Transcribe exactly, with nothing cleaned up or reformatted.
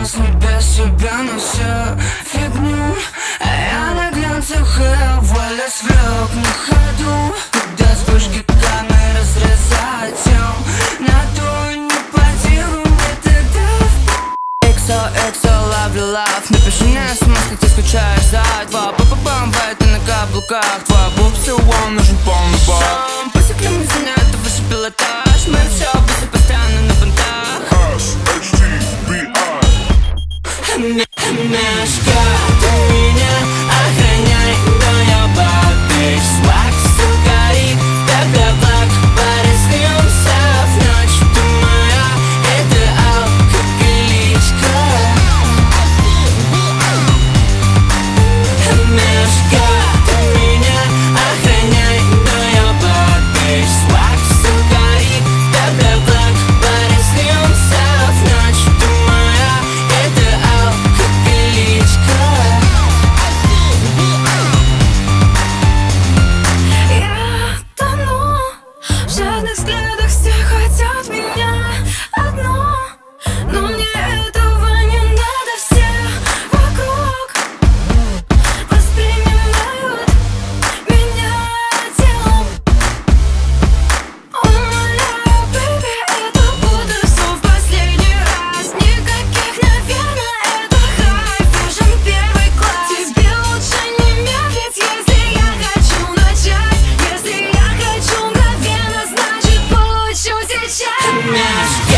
согласна без себя на всю фигню. А я на глянцах и воля свлек на ходу, когда вспышки камеры разрезают тем. На то не по делу мне тогда в Эксо, эксо, ловлю лав. Напиши мне смс, как ты скучаешь за два. Па-па-пам, ты на каблуках. Твоя бубсы, он нужен полный бак. Посекли мы за это выше пилотаж. Мы все быстро постоянно на понтах. эс эйч ти би ай. Мешка, ты меня охраняй, но я бабич. Свак, сука, и тогда благ. Пореснемся в ночь, ты моя идеал, как личка. Мешка, ты меня охраняй, но я бабич. Свак, сука, и тогда благ. Пореснемся в ночь, ты моя идеал, как личка. Я тону в жадных взглядах, все хотят меня одно, но мне этого не надо. Все вокруг воспринимают меня телом. Умоляю, baby, это буду все в последний раз. Никаких, наверное, это хай, фэшн первый класс. Тебе лучше не медлить, если я хочу начать. Если я хочу мгновенно, значит получу сейчас. Мешка.